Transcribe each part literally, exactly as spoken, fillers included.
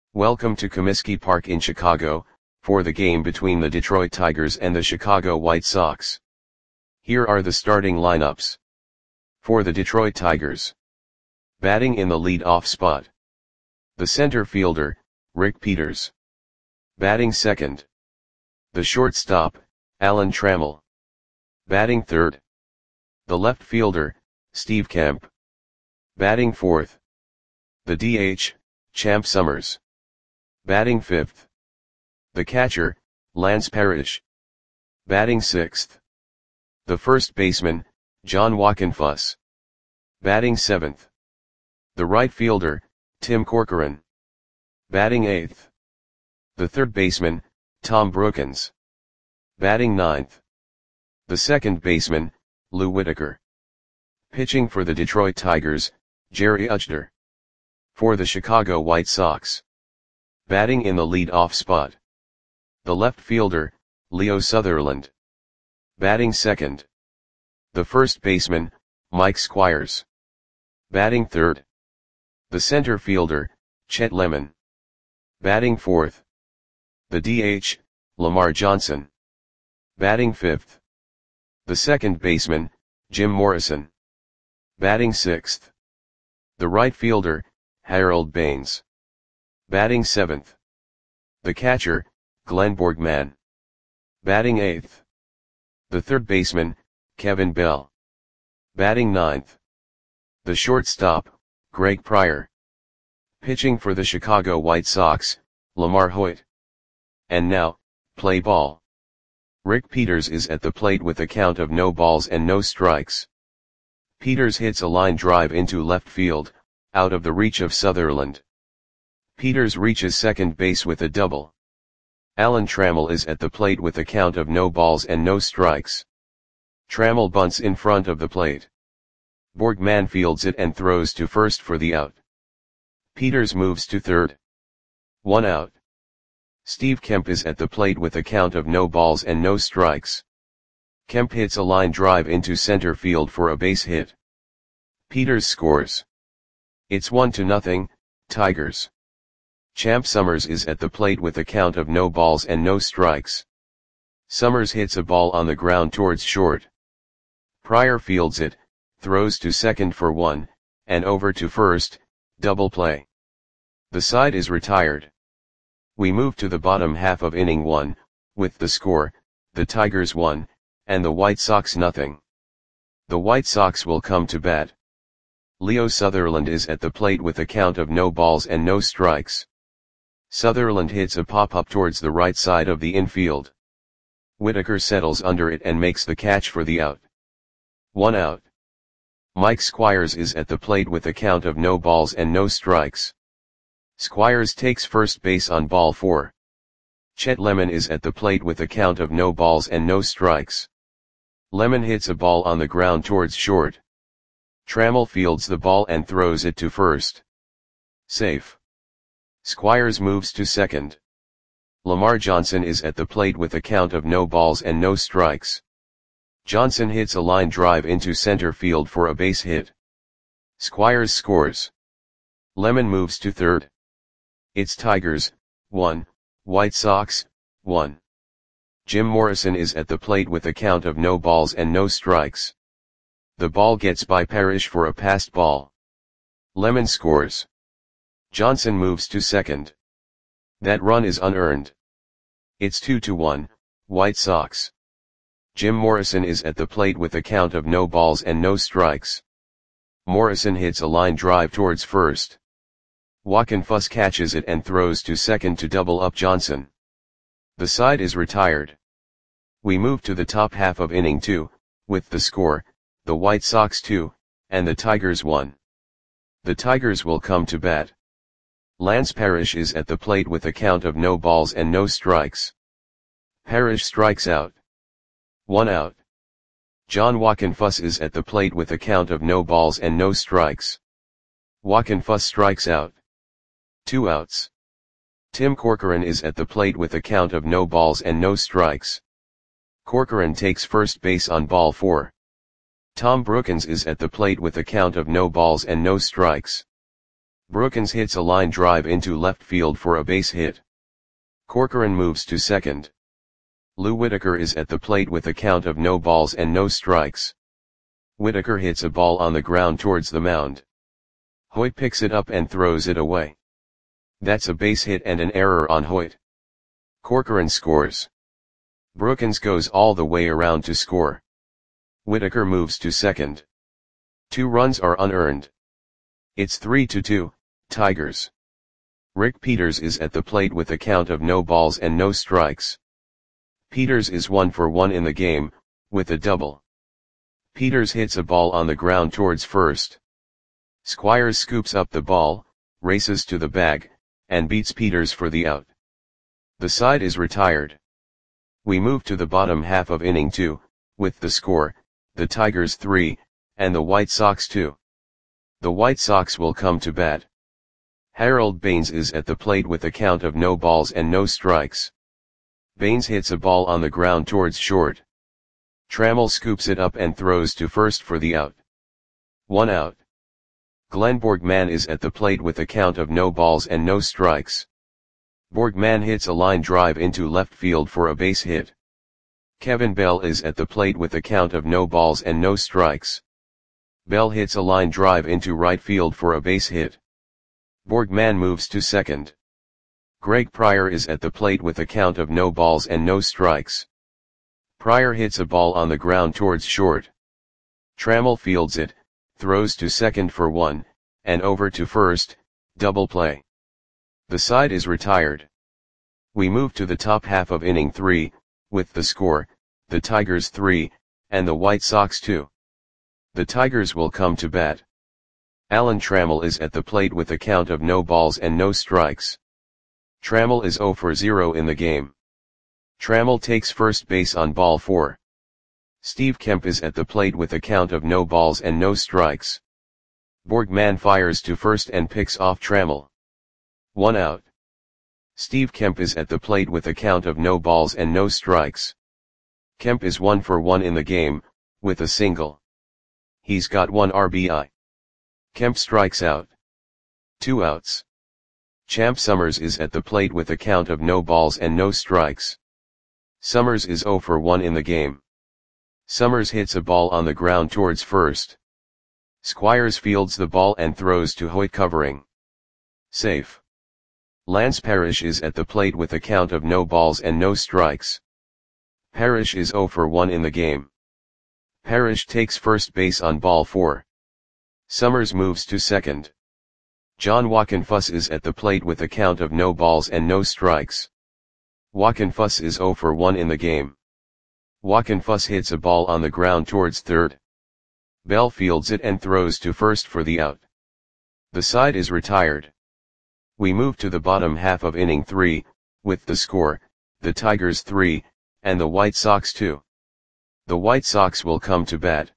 Welcome to Comiskey Park in Chicago, for the game between the Detroit Tigers and the Chicago White Sox. Here are the starting lineups. For the Detroit Tigers. Batting in the lead-off spot. The center fielder, Rick Peters. Batting second. The shortstop, Alan Trammell. Batting third. The left fielder, Steve Kemp. Batting fourth. The D H, Champ Summers. Batting fifth. The catcher, Lance Parrish. Batting sixth. The first baseman, John Wockenfuss. Batting seventh. The right fielder, Tim Corcoran. Batting eighth. The third baseman, Tom Brookens. Batting ninth. The second baseman, Lou Whitaker. Pitching for the Detroit Tigers, Jerry Uchter. For the Chicago White Sox. Batting in the lead-off spot. The left fielder, Leo Sutherland. Batting second. The first baseman, Mike Squires. Batting third. The center fielder, Chet Lemon. Batting fourth. The D H, Lamar Johnson. Batting fifth. The second baseman, Jim Morrison. Batting sixth. The right fielder, Harold Baines. Batting seventh. The catcher, Glenn Borgman. Batting eighth. The third baseman, Kevin Bell. Batting ninth. The shortstop, Greg Pryor. Pitching for the Chicago White Sox, Lamar Hoyt. And now, play ball. Rick Peters is at the plate with a count of no balls and no strikes. Peters hits a line drive into left field, out of the reach of Sutherland. Peters reaches second base with a double. Alan Trammell is at the plate with a count of no balls and no strikes. Trammell bunts in front of the plate. Borgman fields it and throws to first for the out. Peters moves to third. One out. Steve Kemp is at the plate with a count of no balls and no strikes. Kemp hits a line drive into center field for a base hit. Peters scores. It's one to nothing, Tigers. Champ Summers is at the plate with a count of no balls and no strikes. Summers hits a ball on the ground towards short. Pryor fields it, throws to second for one, and over to first, double play. The side is retired. We move to the bottom half of inning one, with the score, the Tigers one, and the White Sox nothing. The White Sox will come to bat. Leo Sutherland is at the plate with a count of no balls and no strikes. Sutherland hits a pop-up towards the right side of the infield. Whitaker settles under it and makes the catch for the out. One out. Mike Squires is at the plate with a count of no balls and no strikes. Squires takes first base on ball four. Chet Lemon is at the plate with a count of no balls and no strikes. Lemon hits a ball on the ground towards short. Trammell fields the ball and throws it to first. Safe. Squires moves to second. Lamar Johnson is at the plate with a count of no balls and no strikes. Johnson hits a line drive into center field for a base hit. Squires scores. Lemon moves to third. It's Tigers, one, White Sox, one. Jim Morrison is at the plate with a count of no balls and no strikes. The ball gets by Parrish for a passed ball. Lemon scores. Johnson moves to second. That run is unearned. It's two to one, White Sox. Jim Morrison is at the plate with a count of no balls and no strikes. Morrison hits a line drive towards first. Wockenfuss catches it and throws to second to double up Johnson. The side is retired. We move to the top half of inning two, with the score, the White Sox two, and the Tigers one. The Tigers will come to bat. Lance Parrish is at the plate with a count of no balls and no strikes. Parrish strikes out. One out. John Wockenfuss is at the plate with a count of no balls and no strikes. Wockenfuss strikes out. Two outs. Tim Corcoran is at the plate with a count of no balls and no strikes. Corcoran takes first base on ball four. Tom Brookens is at the plate with a count of no balls and no strikes. Brookins hits a line drive into left field for a base hit. Corcoran moves to second. Lou Whitaker is at the plate with a count of no balls and no strikes. Whitaker hits a ball on the ground towards the mound. Hoyt picks it up and throws it away. That's a base hit and an error on Hoyt. Corcoran scores. Brookins goes all the way around to score. Whitaker moves to second. Two runs are unearned. It's three to two, Tigers. Rick Peters is at the plate with a count of no balls and no strikes. Peters is one for one in the game, with a double. Peters hits a ball on the ground towards first. Squires scoops up the ball, races to the bag, and beats Peters for the out. The side is retired. We move to the bottom half of inning two, with the score, the Tigers three, and the White Sox two. The White Sox will come to bat. Harold Baines is at the plate with a count of no balls and no strikes. Baines hits a ball on the ground towards short. Trammell scoops it up and throws to first for the out. One out. Glenn Borgman is at the plate with a count of no balls and no strikes. Borgman hits a line drive into left field for a base hit. Kevin Bell is at the plate with a count of no balls and no strikes. Bell hits a line drive into right field for a base hit. Borgman moves to second. Greg Pryor is at the plate with a count of no balls and no strikes. Pryor hits a ball on the ground towards short. Trammell fields it, throws to second for one, and over to first, double play. The side is retired. We move to the top half of inning three, with the score, the Tigers three, and the White Sox two. The Tigers will come to bat. Alan Trammell is at the plate with a count of no balls and no strikes. Trammell is zero for zero in the game. Trammell takes first base on ball four. Steve Kemp is at the plate with a count of no balls and no strikes. Borgman fires to first and picks off Trammell. One out. Steve Kemp is at the plate with a count of no balls and no strikes. Kemp is one for one in the game, with a single. He's got one R B I. Kemp strikes out. Two outs. Champ Summers is at the plate with a count of no balls and no strikes. Summers is zero for one in the game. Summers hits a ball on the ground towards first. Squires fields the ball and throws to Hoyt covering. Safe. Lance Parrish is at the plate with a count of no balls and no strikes. Parrish is zero for one in the game. Parrish takes first base on ball four. Summers moves to second. John Wockenfuss is at the plate with a count of no balls and no strikes. Wockenfuss is zero for one in the game. Wockenfuss hits a ball on the ground towards third. Bell fields it and throws to first for the out. The side is retired. We move to the bottom half of inning three, with the score, the Tigers three, and the White Sox two. The White Sox will come to bat.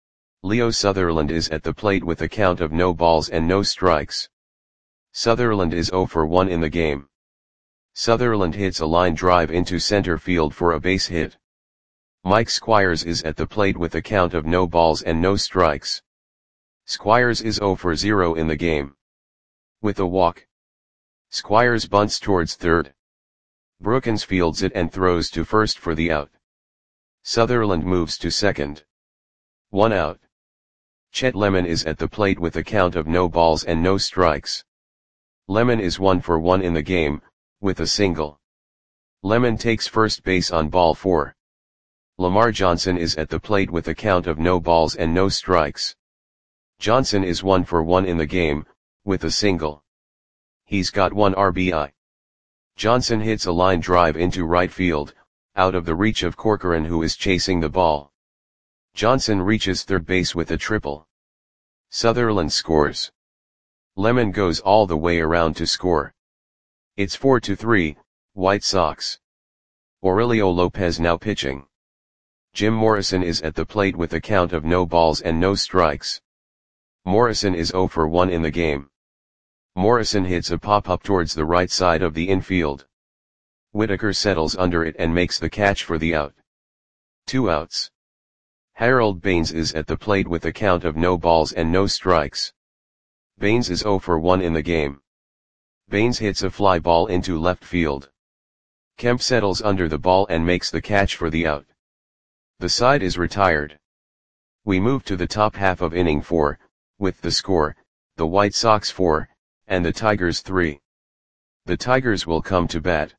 Leo Sutherland is at the plate with a count of no balls and no strikes. Sutherland is zero for one in the game. Sutherland hits a line drive into center field for a base hit. Mike Squires is at the plate with a count of no balls and no strikes. Squires is zero for zero in the game. With a walk. Squires bunts towards third. Brookins fields it and throws to first for the out. Sutherland moves to second. One out. Chet Lemon is at the plate with a count of no balls and no strikes. Lemon is one for one in the game, with a single. Lemon takes first base on ball four. Lamar Johnson is at the plate with a count of no balls and no strikes. Johnson is one for one in the game, with a single. He's got one R B I. Johnson hits a line drive into right field, out of the reach of Corcoran, who is chasing the ball. Johnson reaches third base with a triple. Sutherland scores. Lemon goes all the way around to score. It's four to three, White Sox. Aurelio Lopez now pitching. Jim Morrison is at the plate with a count of no balls and no strikes. Morrison is zero for one in the game. Morrison hits a pop-up towards the right side of the infield. Whitaker settles under it and makes the catch for the out. Two outs. Harold Baines is at the plate with a count of no balls and no strikes. Baines is zero for one in the game. Baines hits a fly ball into left field. Kemp settles under the ball and makes the catch for the out. The side is retired. We move to the top half of inning four, with the score, the White Sox four, and the Tigers three. The Tigers will come to bat.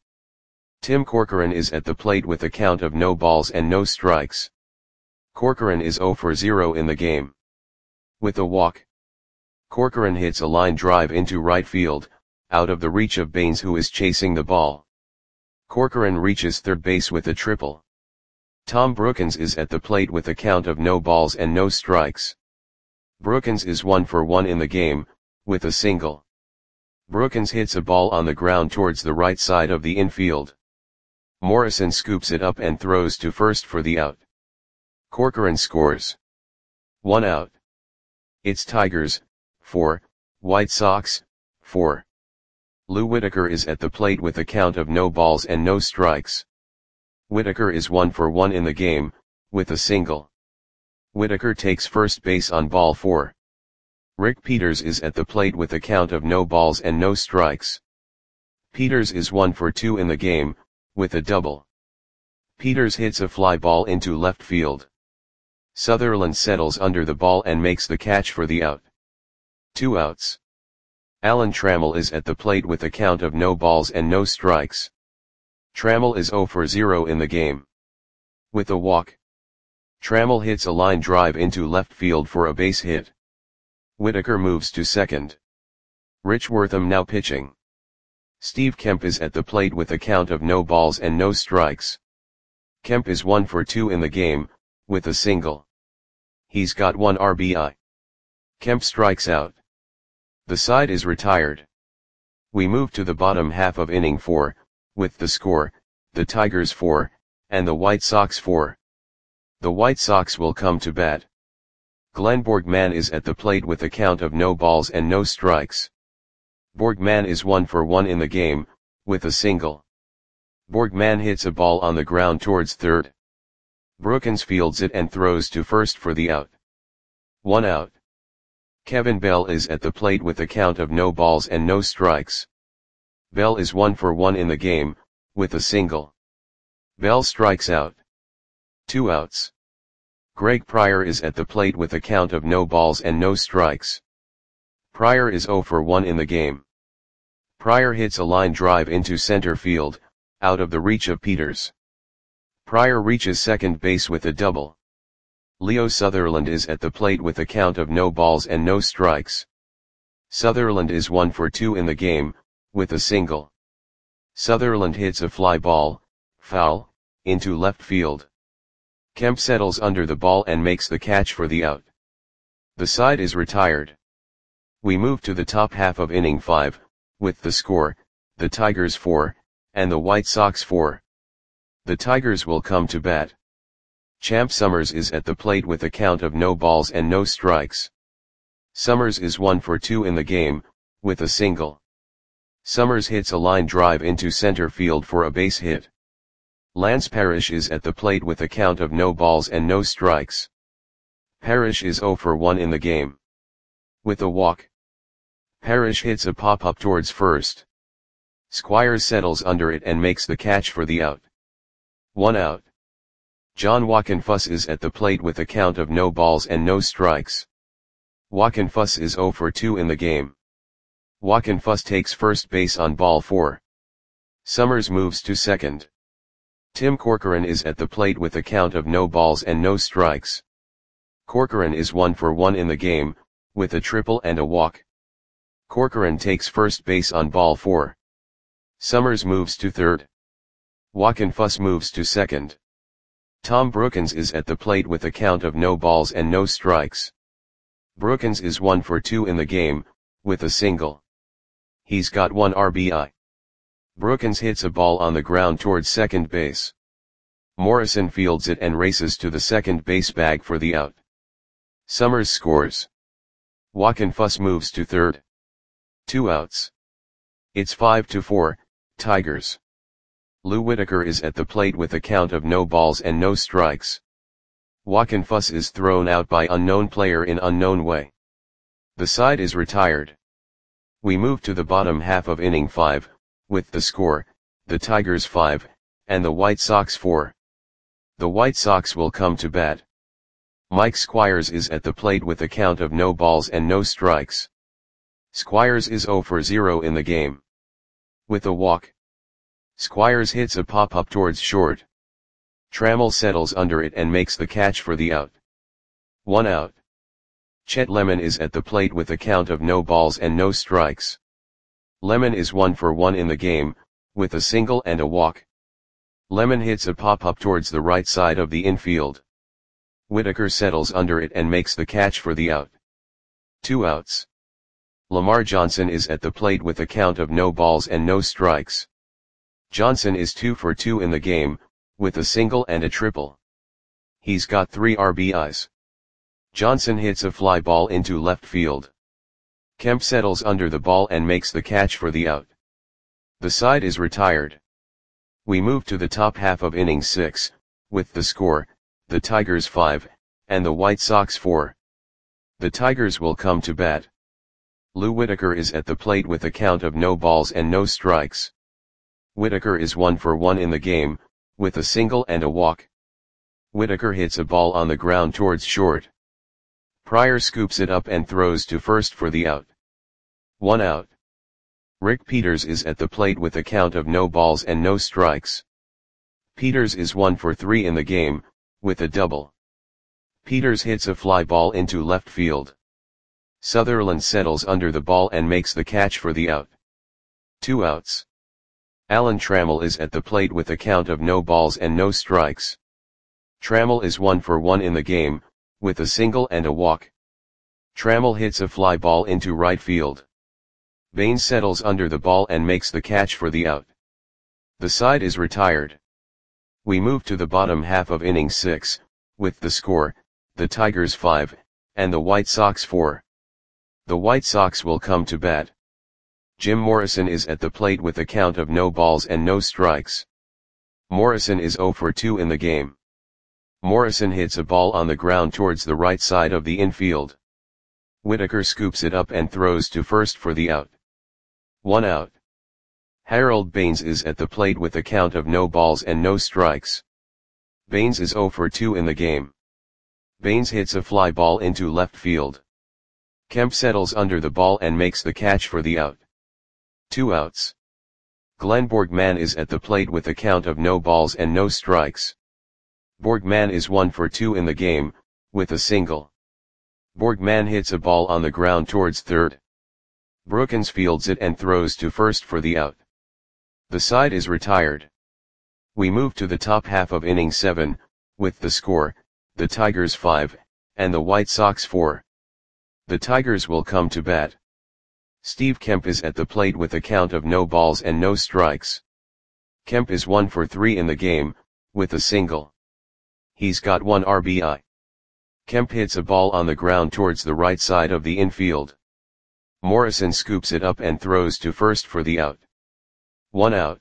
Tim Corcoran is at the plate with a count of no balls and no strikes. Corcoran is zero for zero in the game. With a walk, Corcoran hits a line drive into right field, out of the reach of Baines, who is chasing the ball. Corcoran reaches third base with a triple. Tom Brookens is at the plate with a count of no balls and no strikes. Brookens is one for one in the game, with a single. Brookens hits a ball on the ground towards the right side of the infield. Morrison scoops it up and throws to first for the out. Corcoran scores. One out. It's Tigers, four, White Sox, four. Lou Whitaker is at the plate with a count of no balls and no strikes. Whitaker is one for one in the game, with a single. Whitaker takes first base on ball four. Rick Peters is at the plate with a count of no balls and no strikes. Peters is one for two in the game, with a double. Peters hits a fly ball into left field. Sutherland settles under the ball and makes the catch for the out. Two outs. Alan Trammell is at the plate with a count of no balls and no strikes. Trammell is zero for zero in the game. With a walk, Trammell hits a line drive into left field for a base hit. Whitaker moves to second. Rich Wortham now pitching. Steve Kemp is at the plate with a count of no balls and no strikes. Kemp is one for two in the game, with a single. He's got one R B I. Kemp strikes out. The side is retired. We move to the bottom half of inning four, with the score, the Tigers four, and the White Sox four. The White Sox will come to bat. Glenn Borgman is at the plate with a count of no balls and no strikes. Borgman is one for one in the game, with a single. Borgman hits a ball on the ground towards third. Brookens fields it and throws to first for the out. One out. Kevin Bell is at the plate with a count of no balls and no strikes. Bell is one for one in the game, with a single. Bell strikes out. Two outs. Greg Pryor is at the plate with a count of no balls and no strikes. Pryor is zero for one in the game. Pryor hits a line drive into center field, out of the reach of Peters. Pryor reaches second base with a double. Leo Sutherland is at the plate with a count of no balls and no strikes. Sutherland is one for two in the game, with a single. Sutherland hits a fly ball, foul, into left field. Kemp settles under the ball and makes the catch for the out. The side is retired. We move to the top half of inning five, with the score, the Tigers four, and the White Sox four. The Tigers will come to bat. Champ Summers is at the plate with a count of no balls and no strikes. Summers is one for two in the game, with a single. Summers hits a line drive into center field for a base hit. Lance Parrish is at the plate with a count of no balls and no strikes. Parrish is zero for one in the game. With a walk, Parrish hits a pop-up towards first. Squires settles under it and makes the catch for the out. One out. John Wockenfuss is at the plate with a count of no balls and no strikes. Wockenfuss is zero for two in the game. Wockenfuss takes first base on ball four. Summers moves to second. Tim Corcoran is at the plate with a count of no balls and no strikes. Corcoran is one for one in the game, with a triple and a walk. Corcoran takes first base on ball four. Summers moves to third. Wockenfuss moves to second. Tom Brookens is at the plate with a count of no balls and no strikes. Brookens is one for two in the game, with a single. He's got one R B I. Brookens hits a ball on the ground towards second base. Morrison fields it and races to the second base bag for the out. Summers scores. Wockenfuss moves to third. Two outs. It's five to four, Tigers. Lou Whitaker is at the plate with a count of no balls and no strikes. Wockenfuss is thrown out by unknown player in unknown way. The side is retired. We move to the bottom half of inning five, with the score, the Tigers five, and the White Sox four. The White Sox will come to bat. Mike Squires is at the plate with a count of no balls and no strikes. Squires is zero for zero in the game. With a walk, Squires hits a pop-up towards short. Trammell settles under it and makes the catch for the out. One out. Chet Lemon is at the plate with a count of no balls and no strikes. Lemon is one for one in the game, with a single and a walk. Lemon hits a pop-up towards the right side of the infield. Whitaker settles under it and makes the catch for the out. Two outs. Lamar Johnson is at the plate with a count of no balls and no strikes. Johnson is two for two in the game, with a single and a triple. He's got three R B Is. Johnson hits a fly ball into left field. Kemp settles under the ball and makes the catch for the out. The side is retired. We move to the top half of inning six, with the score, the Tigers five, and the White Sox four. The Tigers will come to bat. Lou Whitaker is at the plate with a count of no balls and no strikes. Whitaker is one for one in the game, with a single and a walk. Whitaker hits a ball on the ground towards short. Pryor scoops it up and throws to first for the out. One out. Rick Peters is at the plate with a count of no balls and no strikes. Peters is one for three in the game, with a double. Peters hits a fly ball into left field. Sutherland settles under the ball and makes the catch for the out. Two outs. Alan Trammell is at the plate with a count of no balls and no strikes. Trammell is one for one in the game, with a single and a walk. Trammell hits a fly ball into right field. Baines settles under the ball and makes the catch for the out. The side is retired. We move to the bottom half of inning six, with the score, the Tigers five, and the White Sox four. The White Sox will come to bat. Jim Morrison is at the plate with a count of no balls and no strikes. Morrison is zero for two in the game. Morrison hits a ball on the ground towards the right side of the infield. Whitaker scoops it up and throws to first for the out. One out. Harold Baines is at the plate with a count of no balls and no strikes. Baines is zero for two in the game. Baines hits a fly ball into left field. Kemp settles under the ball and makes the catch for the out. Two outs. Glenn Borgman is at the plate with a count of no balls and no strikes. Borgman is one for two in the game, with a single. Borgman hits a ball on the ground towards third. Brookins fields it and throws to first for the out. The side is retired. We move to the top half of inning seven, with the score, the Tigers five, and the White Sox four. The Tigers will come to bat. Steve Kemp is at the plate with a count of no balls and no strikes. Kemp is one for three in the game, with a single. He's got one R B I. Kemp hits a ball on the ground towards the right side of the infield. Morrison scoops it up and throws to first for the out. One out.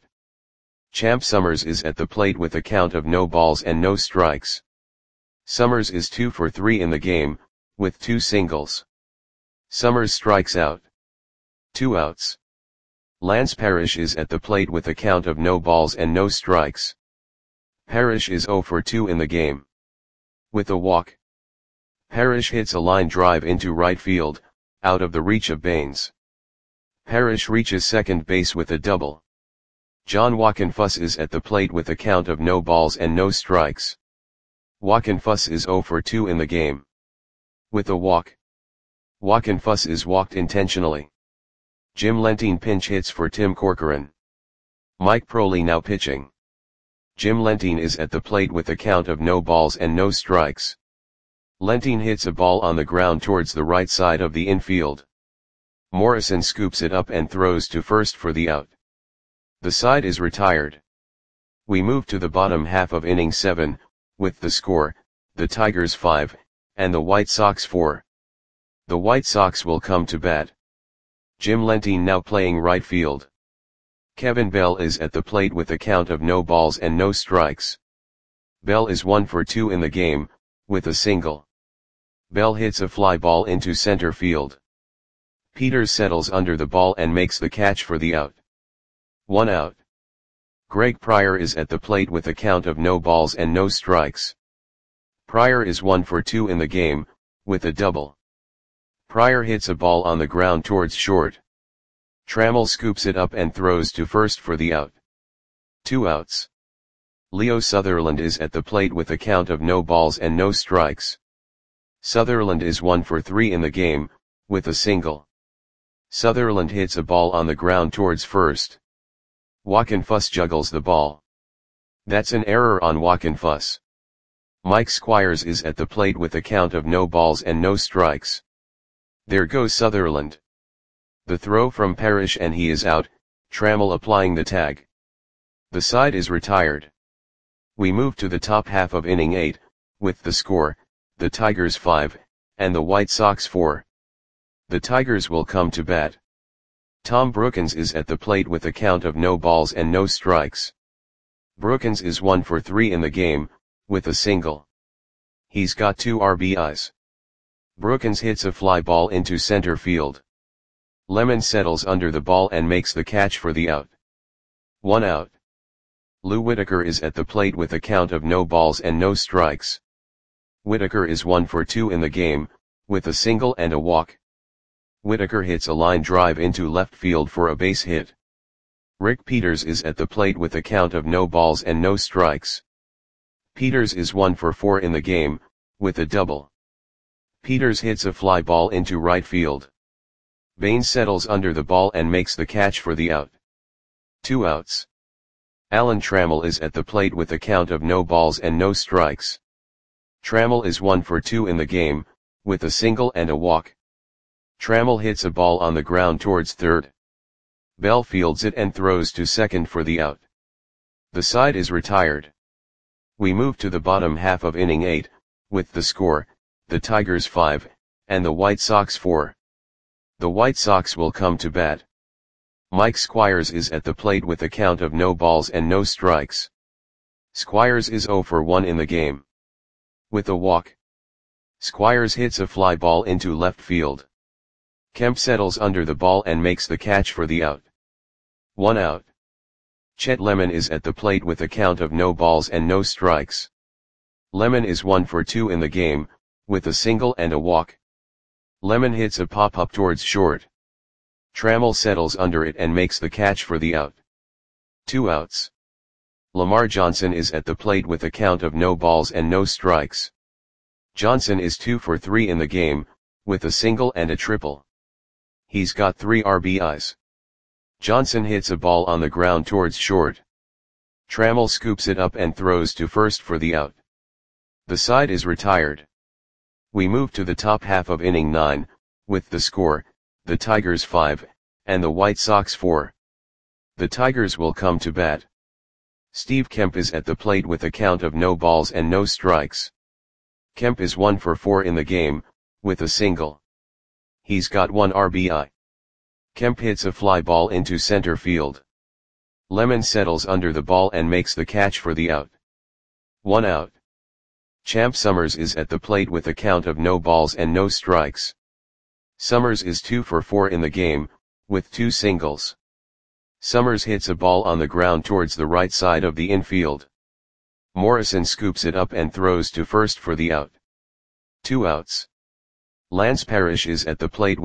Champ Summers is at the plate with a count of no balls and no strikes. Summers is two for three in the game, with two singles. Summers strikes out. Two outs. Lance Parrish is at the plate with a count of no balls and no strikes. Parrish is zero for two in the game. With a walk. Parrish hits a line drive into right field, out of the reach of Baines. Parrish reaches second base with a double. John Wockenfuss is at the plate with a count of no balls and no strikes. Wockenfuss is zero for two in the game. With a walk. Wockenfuss is walked intentionally. Jim Lentine pinch hits for Tim Corcoran. Mike Proley now pitching. Jim Lentine is at the plate with a count of no balls and no strikes. Lentine hits a ball on the ground towards the right side of the infield. Morrison scoops it up and throws to first for the out. The side is retired. We move to the bottom half of inning seven, with the score, the Tigers five, and the White Sox four. The White Sox will come to bat. Jim Lentine now playing right field. Kevin Bell is at the plate with a count of no balls and no strikes. Bell is one for two in the game, with a single. Bell hits a fly ball into center field. Peters settles under the ball and makes the catch for the out. One out. Greg Pryor is at the plate with a count of no balls and no strikes. Pryor is one for two in the game, with a double. Pryor hits a ball on the ground towards short. Trammell scoops it up and throws to first for the out. Two outs. Leo Sutherland is at the plate with a count of no balls and no strikes. Sutherland is one for three in the game, with a single. Sutherland hits a ball on the ground towards first. Wockenfuss juggles the ball. That's an error on Wockenfuss. Mike Squires is at the plate with a count of no balls and no strikes. There goes Sutherland. The throw from Parrish and he is out, Trammell applying the tag. The side is retired. We move to the top half of inning eight, with the score, the Tigers five, and the White Sox four. The Tigers will come to bat. Tom Brookens is at the plate with a count of no balls and no strikes. Brookens is one for three in the game, with a single. He's got two R B Is. Brookens hits a fly ball into center field. Lemon settles under the ball and makes the catch for the out. One out. Lou Whitaker is at the plate with a count of no balls and no strikes. Whitaker is one for two in the game, with a single and a walk. Whitaker hits a line drive into left field for a base hit. Rick Peters is at the plate with a count of no balls and no strikes. Peters is one for four in the game, with a double. Peters hits a fly ball into right field. Bain settles under the ball and makes the catch for the out. Two outs. Alan Trammell is at the plate with a count of no balls and no strikes. Trammell is one for two in the game, with a single and a walk. Trammell hits a ball on the ground towards third. Bell fields it and throws to second for the out. The side is retired. We move to the bottom half of inning eight, with the score, the Tigers five, and the White Sox four. The White Sox will come to bat. Mike Squires is at the plate with a count of no balls and no strikes. Squires is zero for one in the game. With a walk. Squires hits a fly ball into left field. Kemp settles under the ball and makes the catch for the out. One out. Chet Lemon is at the plate with a count of no balls and no strikes. Lemon is one for two in the game, with a single and a walk. Lemon hits a pop-up towards short. Trammell settles under it and makes the catch for the out. Two outs. Lamar Johnson is at the plate with a count of no balls and no strikes. Johnson is two for three in the game, with a single and a triple. He's got three R B Is. Johnson hits a ball on the ground towards short. Trammell scoops it up and throws to first for the out. The side is retired. We move to the top half of inning nine, with the score, the Tigers five, and the White Sox four. The Tigers will come to bat. Steve Kemp is at the plate with a count of no balls and no strikes. Kemp is one for four in the game, with a single. He's got one R B I. Kemp hits a fly ball into center field. Lemon settles under the ball and makes the catch for the out. One out. Champ Summers is at the plate with a count of no balls and no strikes. Summers is two for four in the game, with two singles. Summers hits a ball on the ground towards the right side of the infield. Morrison scoops it up and throws to first for the out. Two outs. Lance Parrish is at the plate